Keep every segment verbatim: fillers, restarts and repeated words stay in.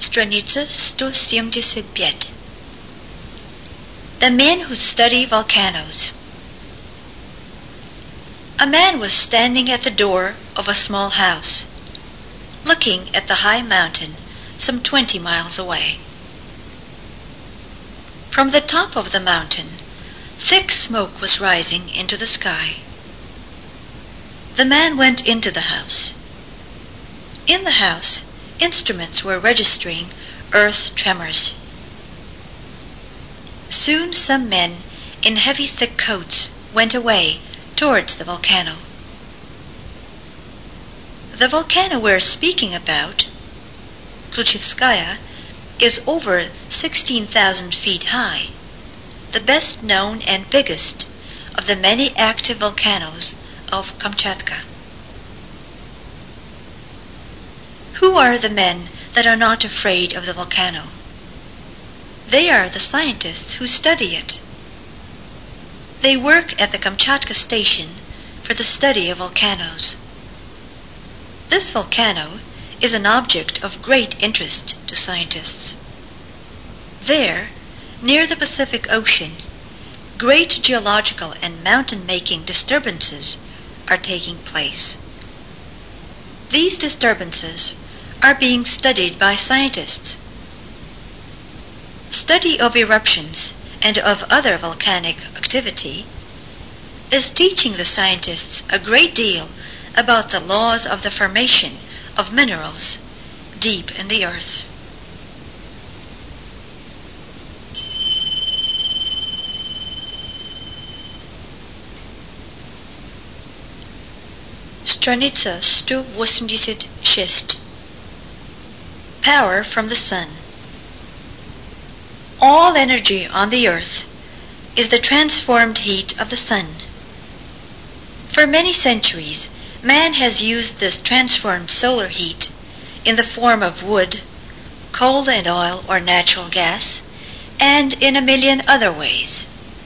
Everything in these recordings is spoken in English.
Страница сто семьдесят пять. The Men Who Study Volcanoes. A man was standing at the door of a small house, looking at the high mountain some twenty miles away. From the top of the mountain, thick smoke was rising into the sky. The man went into the house. In the house, instruments were registering earth tremors. Soon some men in heavy thick coats went away towards the volcano. The volcano we're speaking about, Klyuchevskaya, is over sixteen thousand feet high, the best known and biggest of the many active volcanoes of Kamchatka. Who are the men that are not afraid of the volcano? They are the scientists who study it. They work at the Kamchatka station for the study of volcanoes. This volcano is an object of great interest to scientists. There, near the Pacific Ocean, great geological and mountain-making disturbances are taking place. These disturbances are being studied by scientists. Study of eruptions and of other volcanic activity is teaching the scientists a great deal about the laws of the formation of minerals deep in the earth. Страница сто восемьдесят шесть. Power from the sun. All energy on the earth is the transformed heat of the sun. For many centuries, man has used this transformed solar heat in the form of wood, coal and oil or natural gas, and in a million other ways.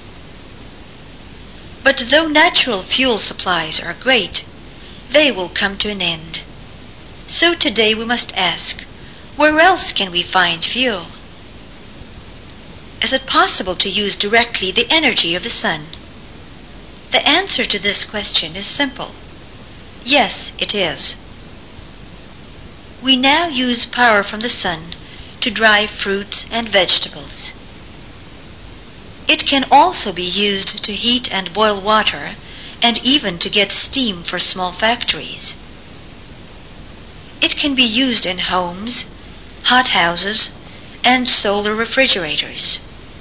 But though natural fuel supplies are great, they will come to an end. So today we must ask, where else can we find fuel? Is it possible to use directly the energy of the sun? The answer to this question is simple. Yes, it is. We now use power from the sun to dry fruits and vegetables. It can also be used to heat and boil water, and even to get steam for small factories. It can be used in homes, hot houses, and solar refrigerators.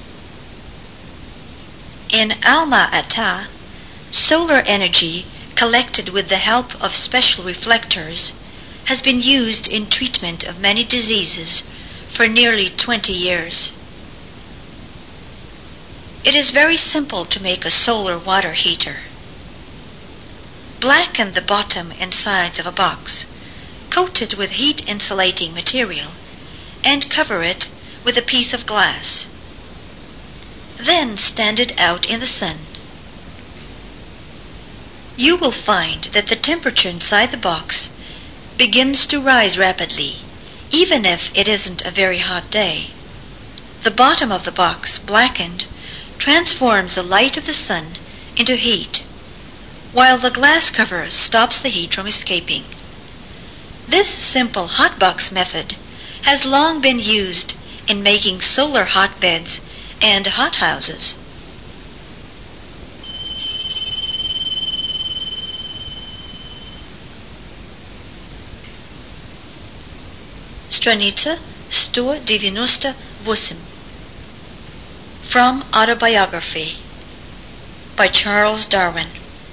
In Alma-Ata, solar energy collected with the help of special reflectors has been used in treatment of many diseases for nearly twenty years. It is very simple to make a solar water heater. Blacken the bottom and sides of a box, coat it with heat-insulating material, and cover it with a piece of glass. Then stand it out in the sun. You will find that the temperature inside the box begins to rise rapidly, even if it isn't a very hot day. The bottom of the box, blackened, transforms the light of the sun into heat, while the glass cover stops the heat from escaping. This simple hot box method has long been used in making solar hotbeds and hothouses. Страница сто девяносто восемь. From Autobiography by Charles Darwin.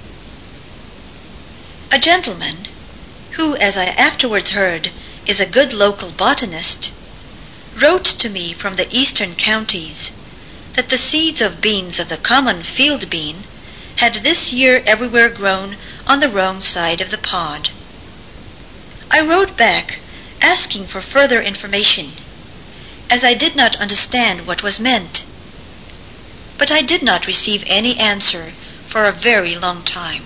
A gentleman, who, as I afterwards heard, is a good local botanist, wrote to me from the eastern counties that the seeds of beans of the common field bean had this year everywhere grown on the wrong side of the pod. I wrote back asking for further information, as I did not understand what was meant. But I did not receive any answer for a very long time.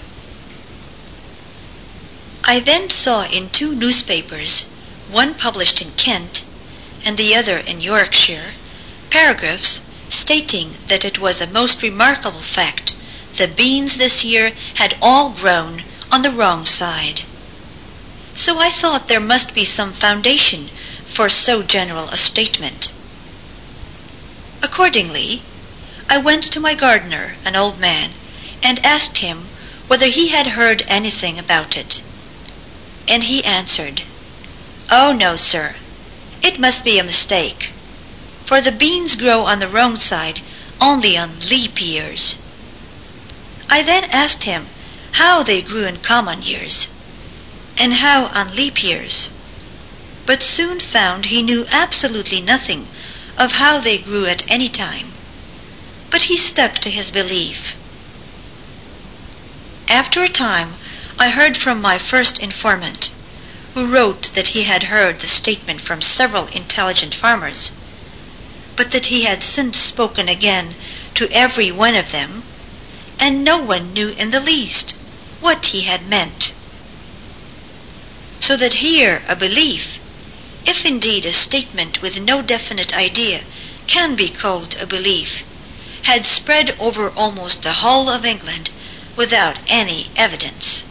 I then saw in two newspapers, one published in Kent and the other in Yorkshire, paragraphs stating that it was a most remarkable fact the beans this year had all grown on the wrong side. So I thought there must be some foundation for so general a statement. Accordingly, I went to my gardener, an old man, and asked him whether he had heard anything about it. And he answered, "Oh, no, sir, it must be a mistake, for the beans grow on the wrong side only on leap years." I then asked him how they grew in common years, and how on leap years, but soon found he knew absolutely nothing of how they grew at any time, but he stuck to his belief. After a time, I heard from my first informant, who wrote that he had heard the statement from several intelligent farmers, but that he had since spoken again to every one of them, and no one knew in the least what he had meant. So that here a belief, if indeed a statement with no definite idea can be called a belief, had spread over almost the whole of England without any evidence.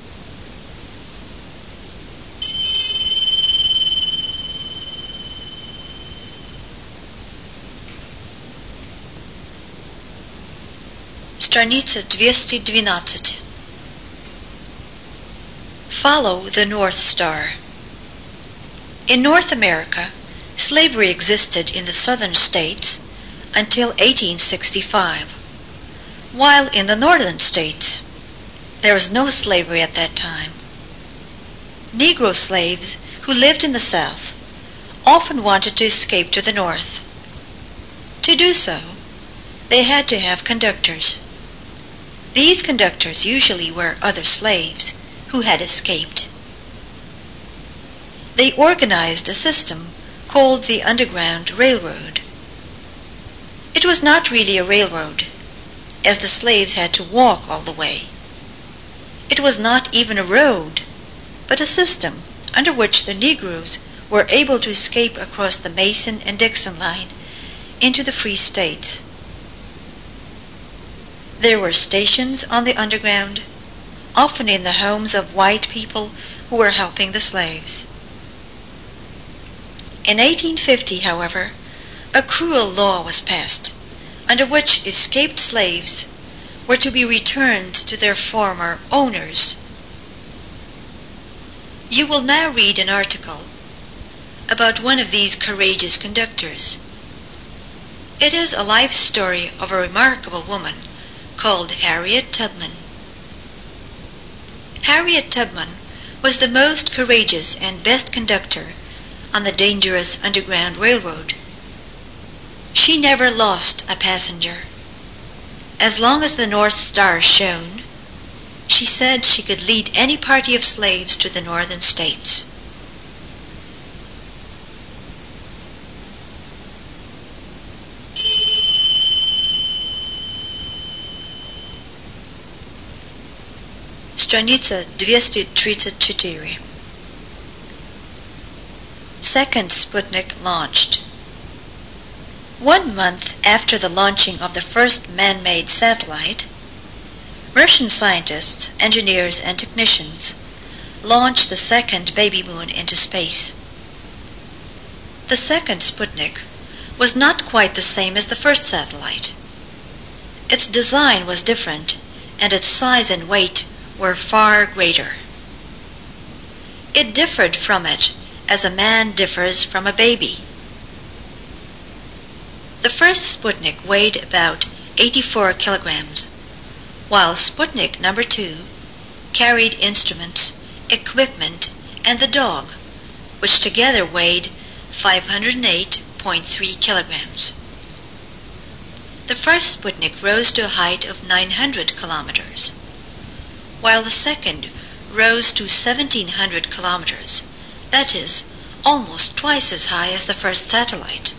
Страница двести двенадцать. Follow the North Star. In North America, slavery existed in the southern states until eighteen sixty-five, while in the northern states there was no slavery at that time. Negro slaves who lived in the South often wanted to escape to the North. To do so, they had to have conductors. These conductors usually were other slaves who had escaped. They organized a system called the Underground Railroad. It was not really a railroad, as the slaves had to walk all the way. It was not even a road, but a system under which the Negroes were able to escape across the Mason and Dixon line into the free states. There were stations on the underground, often in the homes of white people who were helping the slaves. In eighteen fifty, however, a cruel law was passed, under which escaped slaves were to be returned to their former owners. You will now read an article about one of these courageous conductors. It is a life story of a remarkable woman called Harriet Tubman. Harriet Tubman was the most courageous and best conductor on the dangerous Underground Railroad. She never lost a passenger. As long as the North Star shone, she said she could lead any party of slaves to the northern states. Страница двести тридцать четыре. Second Sputnik launched. One month after the launching of the first man-made satellite, Russian scientists, engineers, and technicians launched the second baby moon into space. The second Sputnik was not quite the same as the first satellite. Its design was different, and its size and weight were far greater. It differed from it as a man differs from a baby. The first Sputnik weighed about eighty-four kilograms, while Sputnik number two carried instruments, equipment, and the dog, which together weighed five hundred eight point three kilograms. The first Sputnik rose to a height of nine hundred kilometers, while the second rose to seventeen hundred kilometers, that is, almost twice as high as the first satellite.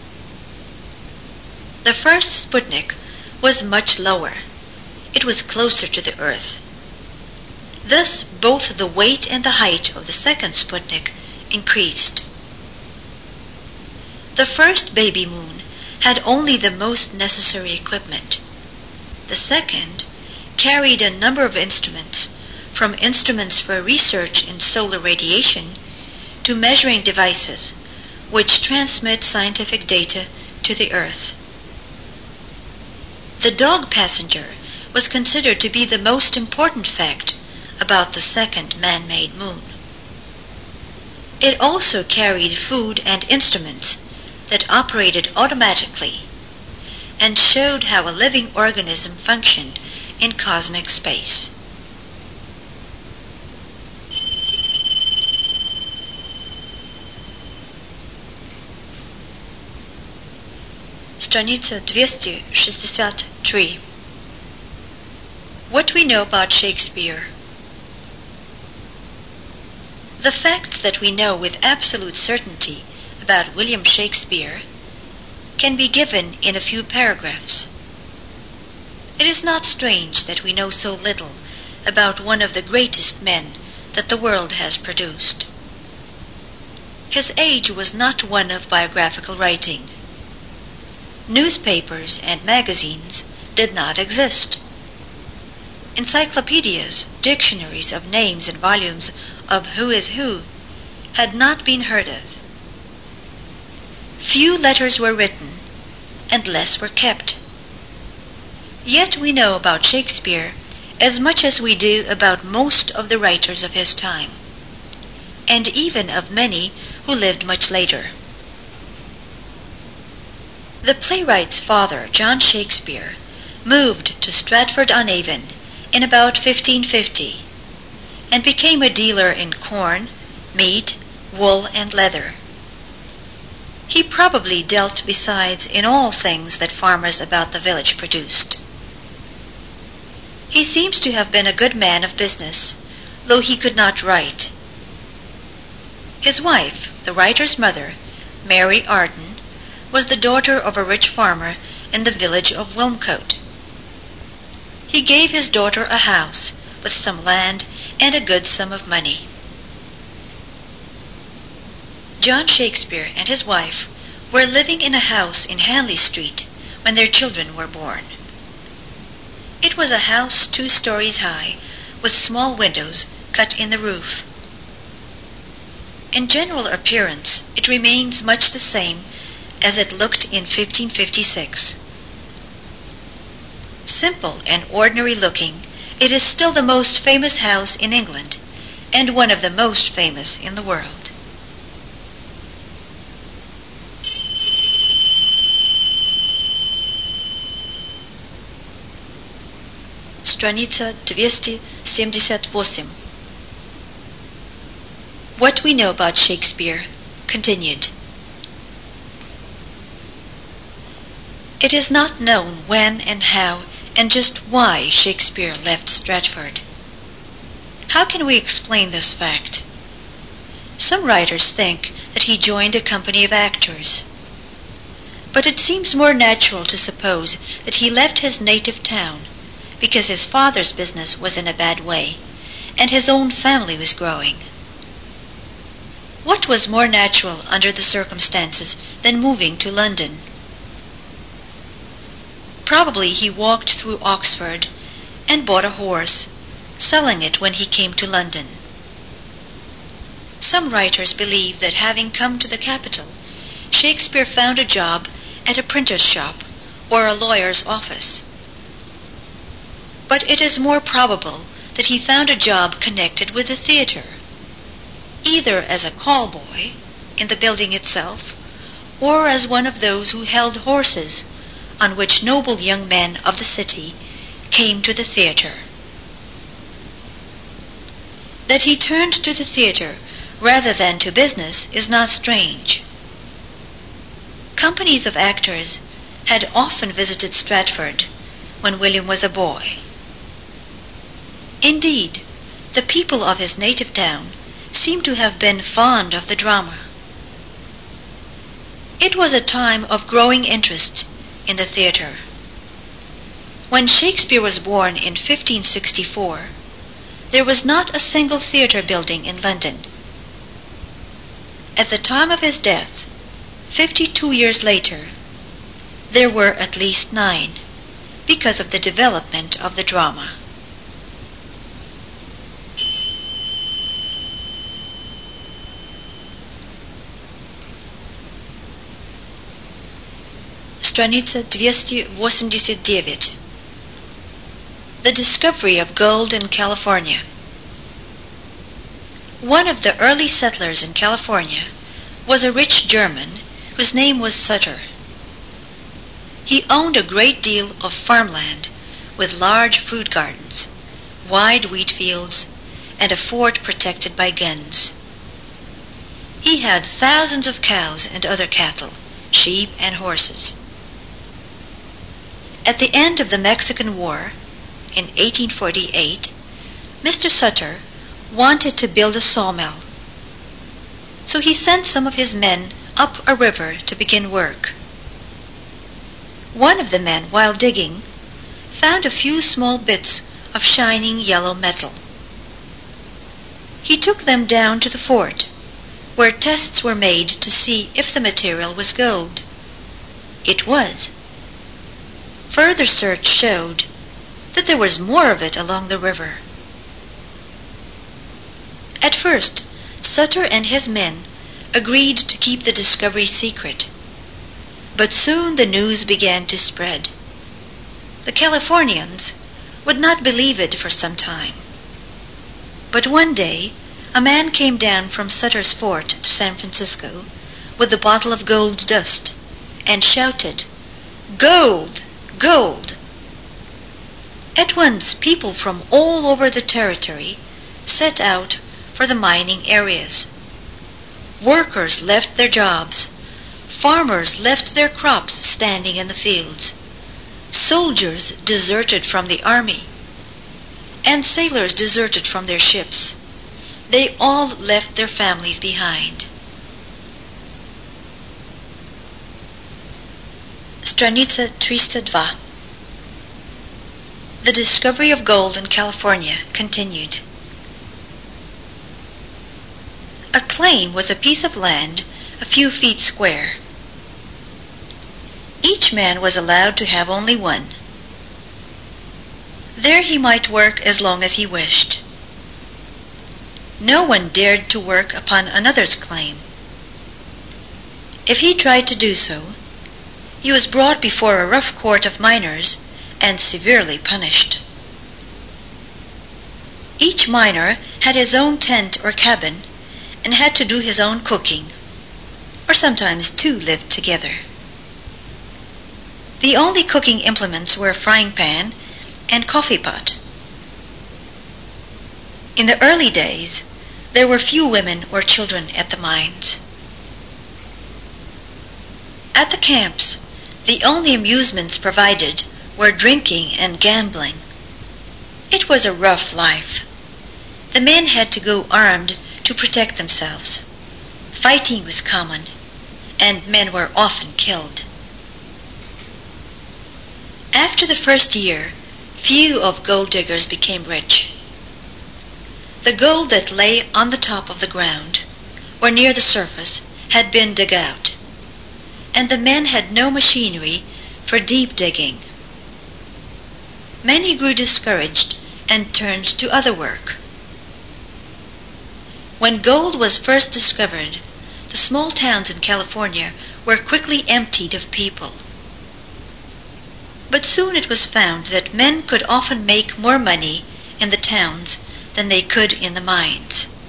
The first Sputnik was much lower. It was closer to the Earth. Thus, both the weight and the height of the second Sputnik increased. The first baby moon had only the most necessary equipment. The second carried a number of instruments, from instruments for research in solar radiation to measuring devices which transmit scientific data to the Earth. The dog passenger was considered to be the most important fact about the second man-made moon. It also carried food and instruments that operated automatically and showed how a living organism functioned in cosmic space. Страница двести шестьдесят три. What we know about Shakespeare. The fact that we know with absolute certainty about William Shakespeare can be given in a few paragraphs. It is not strange that we know so little about one of the greatest men that the world has produced. His age was not one of biographical writing. Newspapers and magazines did not exist. Encyclopedias, dictionaries of names and volumes of who is who had not been heard of. Few letters were written, and less were kept. Yet we know about Shakespeare as much as we do about most of the writers of his time, and even of many who lived much later. The playwright's father, John Shakespeare, moved to Stratford-on-Avon in about fifteen fifty and became a dealer in corn, meat, wool, and leather. He probably dealt besides in all things that farmers about the village produced. He seems to have been a good man of business, though he could not write. His wife, the writer's mother, Mary Arden, was the daughter of a rich farmer in the village of Wilmcote. He gave his daughter a house with some land and a good sum of money. John Shakespeare and his wife were living in a house in Hanley Street when their children were born. It was a house two stories high with small windows cut in the roof. In general appearance, it remains much the same as it looked in fifteen fifty-six. Simple and ordinary looking, it is still the most famous house in England and one of the most famous in the world. Страница двести семьдесят восемь. What we know about Shakespeare, continued. It is not known when and how and just why Shakespeare left Stratford. How can we explain this fact? Some writers think that he joined a company of actors. But it seems more natural to suppose that he left his native town because his father's business was in a bad way and his own family was growing. What was more natural under the circumstances than moving to London? Probably he walked through Oxford and bought a horse, selling it when he came to London. Some writers believe that having come to the capital, Shakespeare found a job at a printer's shop or a lawyer's office. But it is more probable that he found a job connected with the theater, either as a call boy in the building itself or as one of those who held horses on which noble young men of the city came to the theater. That he turned to the theater rather than to business is not strange. Companies of actors had often visited Stratford when William was a boy. Indeed, the people of his native town seem to have been fond of the drama. It was a time of growing interest in the theater. When Shakespeare was born in fifteen sixty-four, there was not a single theater building in London. At the time of his death, fifty-two years later, there were at least nine, because of the development of the drama. Страница двести восемьдесят девять. The discovery of gold in California. One of the early settlers in California was a rich German whose name was Sutter. He owned a great deal of farmland with large fruit gardens, wide wheat fields, and a fort protected by guns. He had thousands of cows and other cattle, sheep and horses. At the end of the Mexican War, in eighteen forty-eight, Mister Sutter wanted to build a sawmill. So he sent some of his men up a river to begin work. One of the men, while digging, found a few small bits of shining yellow metal. He took them down to the fort, where tests were made to see if the material was gold. It was. Further search showed that there was more of it along the river. At first, Sutter and his men agreed to keep the discovery secret, but soon the news began to spread. The Californians would not believe it for some time. But one day, a man came down from Sutter's fort to San Francisco with a bottle of gold dust and shouted, "Gold! Gold!" At once people from all over the territory set out for the mining areas. Workers left their jobs. Farmers left their crops standing in the fields. Soldiers deserted from the army. And sailors deserted from their ships. They all left their families behind. Страница триста два. The discovery of gold in California continued. A claim was a piece of land a few feet square. Each man was allowed to have only one. There he might work as long as he wished. No one dared to work upon another's claim. If he tried to do so, he was brought before a rough court of miners and severely punished. Each miner had his own tent or cabin and had to do his own cooking, or sometimes two lived together. The only cooking implements were a frying pan and coffee pot. In the early days, there were few women or children at the mines. At the camps, the only amusements provided were drinking and gambling. It was a rough life. The men had to go armed to protect themselves. Fighting was common, and men were often killed. After the first year, few of gold diggers became rich. The gold that lay on the top of the ground, or near the surface, had been dug out, and the men had no machinery for deep digging. Many grew discouraged and turned to other work. When gold was first discovered, the small towns in California were quickly emptied of people. But soon it was found that men could often make more money in the towns than they could in the mines.